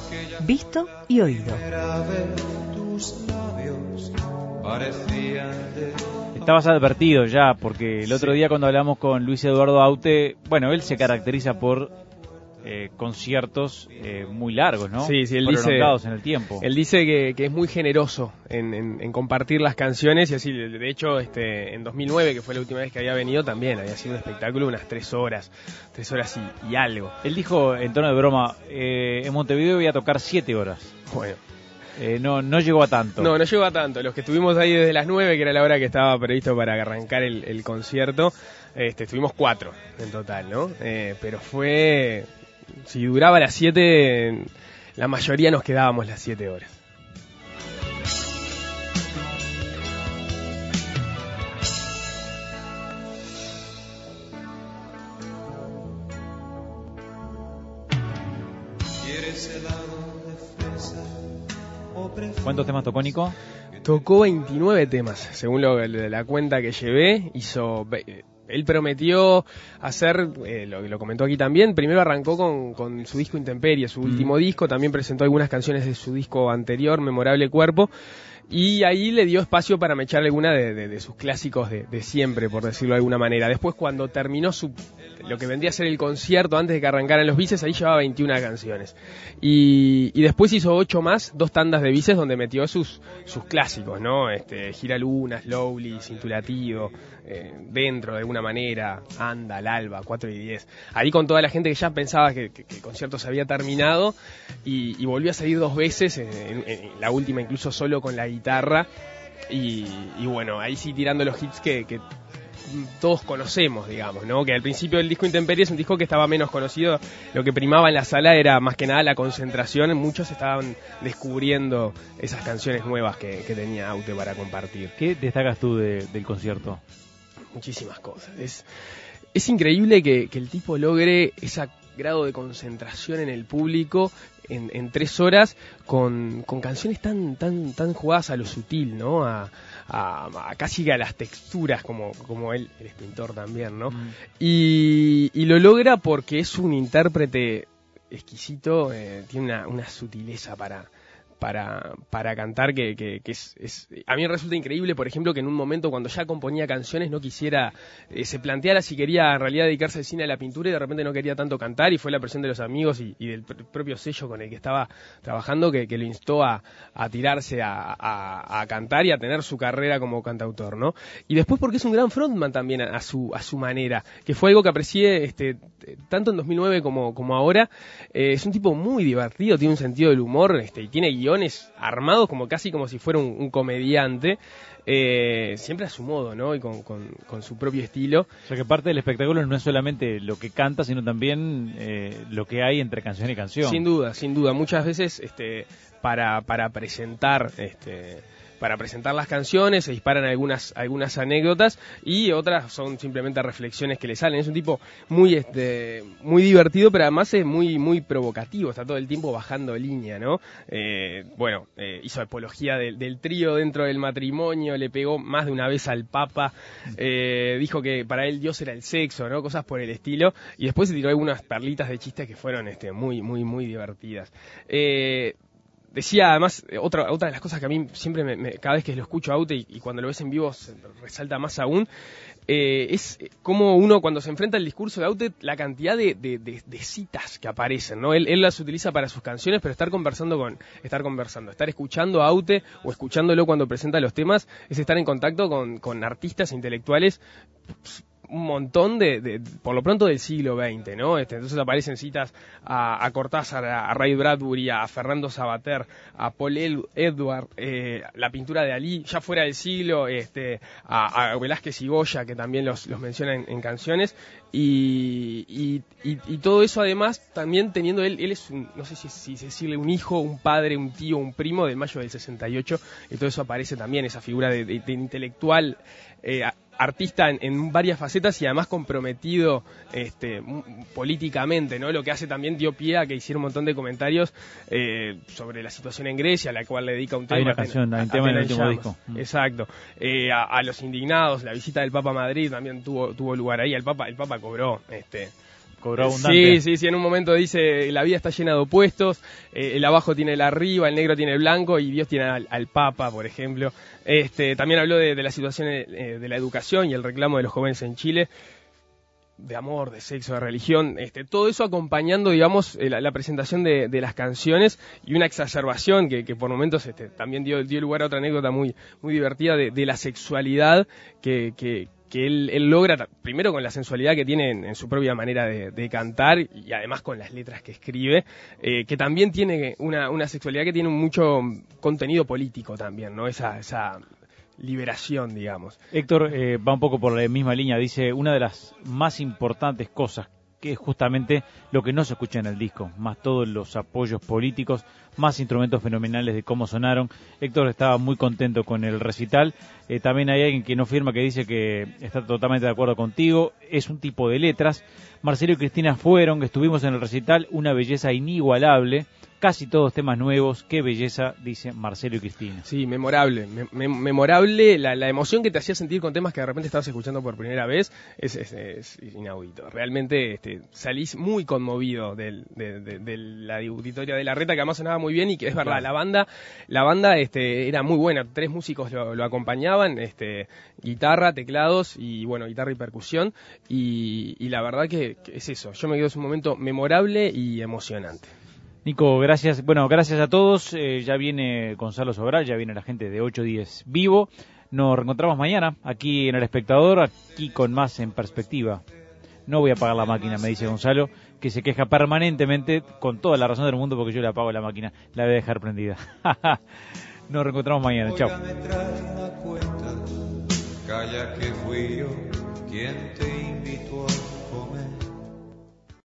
Visto y oído. Estabas advertido ya, porque el otro día cuando hablamos con Luis Eduardo Aute, bueno, él se caracteriza por conciertos muy largos, ¿no? Sí, él prolongados dice, en el tiempo. Él dice que es muy generoso en compartir las canciones, y así, de hecho, en 2009, que fue la última vez que había venido, también había sido un espectáculo unas 3 horas y algo. Él dijo, en tono de broma, en Montevideo voy a tocar 7 horas. Bueno. No llegó a tanto. No llegó a tanto. Los que estuvimos ahí desde las 9, que era la hora que estaba previsto para arrancar el concierto, estuvimos 4 en total, ¿no? Pero fue... Si duraba las 7, la mayoría nos quedábamos las 7 horas. ¿Cuántos temas tocó, Nico? Tocó 29 temas, según la cuenta que llevé. Él prometió hacer, lo comentó aquí también, primero arrancó con su disco Intemperie, su último disco, también presentó algunas canciones de su disco anterior, Memorable Cuerpo, y ahí le dio espacio para mechar alguna de sus clásicos de siempre, por decirlo de alguna manera. Después, cuando terminó lo que vendría a ser el concierto antes de que arrancaran los bises, ahí llevaba 21 canciones. Y después hizo 8 más, 2 tandas de bises donde metió sus clásicos, ¿no? Gira Luna, Slowly, Cintulativo, Dentro de alguna manera, Anda, Al Alba, 4 y 10. Ahí con toda la gente que ya pensaba que el concierto se había terminado, y volvió a salir 2 veces, en la última incluso solo con la guitarra, y bueno, ahí sí tirando los hits que todos conocemos, digamos, ¿no? Que al principio el disco Intemperie es un disco que estaba menos conocido, lo que primaba en la sala era más que nada la concentración, muchos estaban descubriendo esas canciones nuevas que tenía Aute para compartir. ¿Qué destacas tú del concierto? Muchísimas cosas. Es increíble que el tipo logre ese grado de concentración en el público en 3 horas con canciones tan jugadas a lo sutil, ¿no? A casi que a las texturas, como él es pintor también, ¿no? Y lo logra porque es un intérprete exquisito, tiene una sutileza para cantar que es a mí me resulta increíble, por ejemplo, que en un momento cuando ya componía canciones no quisiera, se planteara si quería en realidad dedicarse al cine, a la pintura, y de repente no quería tanto cantar, y fue la presión de los amigos y del propio sello con el que estaba trabajando que lo instó a tirarse a cantar y a tener su carrera como cantautor, ¿no? Y después porque es un gran frontman también a su manera, que fue algo que aprecié tanto en 2009 como ahora. Es un tipo muy divertido, tiene un sentido del humor, y tiene guiones armados casi como si fuera un comediante, siempre a su modo, ¿no? Y con su propio estilo. O sea que parte del espectáculo no es solamente lo que canta, sino también lo que hay entre canción y canción. Sin duda. Muchas veces para presentar las canciones se disparan algunas anécdotas, y otras son simplemente reflexiones que le salen. Es un tipo muy divertido, pero además es muy provocativo, está todo el tiempo bajando línea, ¿no? Hizo apología del trío dentro del matrimonio, le pegó más de una vez al Papa, dijo que para él Dios era el sexo, ¿no? Cosas por el estilo, y después se tiró algunas perlitas de chistes que fueron muy divertidas. Decía además, otra de las cosas que a mí siempre cada vez que lo escucho a Aute y cuando lo ves en vivo se resalta más aún, es como uno cuando se enfrenta al discurso de Aute, la cantidad de citas que aparecen, ¿no? Él las utiliza para sus canciones, pero estar escuchando a Aute o escuchándolo cuando presenta los temas es estar en contacto con artistas e intelectuales, un montón por lo pronto del siglo XX, ¿no? Entonces aparecen citas a Cortázar, a Ray Bradbury, a Fernando Savater, a Paul Edward, la pintura de Alí, ya fuera del siglo, a Velázquez y Goya, que también los menciona en canciones, y todo eso además también teniendo él es no sé si decirle un hijo, un padre, un tío, un primo del mayo del 68, y todo eso aparece también, esa figura de intelectual, artista en varias facetas, y además comprometido políticamente, ¿no? Lo que hace también dio pie a que hiciera un montón de comentarios sobre la situación en Grecia, a la cual le dedica un tema. Hay una canción, hay un tema en el último disco. Exacto. A los indignados, la visita del Papa a Madrid también tuvo lugar ahí. El Papa cobró cobró abundante. Sí, en un momento dice, la vida está llena de opuestos, el abajo tiene el arriba, el negro tiene el blanco y Dios tiene al Papa, por ejemplo. También habló de la situación de la educación y el reclamo de los jóvenes en Chile, de amor, de sexo, de religión, todo eso acompañando, digamos, la presentación de las canciones y una exacerbación que por momentos también dio lugar a otra anécdota muy divertida de la sexualidad que él logra, primero con la sensualidad que tiene en su propia manera de cantar y además con las letras que escribe, que también tiene una sexualidad que tiene mucho contenido político también, ¿no? Esa liberación, digamos. Héctor va un poco por la misma línea, dice, una de las más importantes cosas que es justamente lo que no se escucha en el disco, más todos los apoyos políticos, más instrumentos fenomenales de cómo sonaron. Héctor estaba muy contento con el recital. También hay alguien que no firma, que dice que está totalmente de acuerdo contigo. Es un tipo de letras. Marcelo y Cristina fueron, estuvimos en el recital, una belleza inigualable. Casi todos temas nuevos, qué belleza, dice Marcelo y Cristina. Sí, memorable, memorable, la emoción que te hacía sentir con temas que de repente estabas escuchando por primera vez es inaudito. Realmente salís muy conmovido de la auditoria de Larreta, que además sonaba muy bien y que es verdad, Claro. la banda era muy buena, 3 músicos lo acompañaban, guitarra, teclados y bueno, guitarra y percusión, y la verdad que es eso, yo me quedo en un momento memorable y emocionante. Nico, gracias. Bueno, gracias a todos. Ya viene Gonzalo Sobral, ya viene la gente de 810 Vivo. Nos reencontramos mañana aquí en El Espectador, aquí con más En Perspectiva. No voy a apagar la máquina, me dice Gonzalo, que se queja permanentemente, con toda la razón del mundo, porque yo le apago la máquina. La voy a dejar prendida. Nos reencontramos mañana. Chao. Calla que fui yo quien te invitó a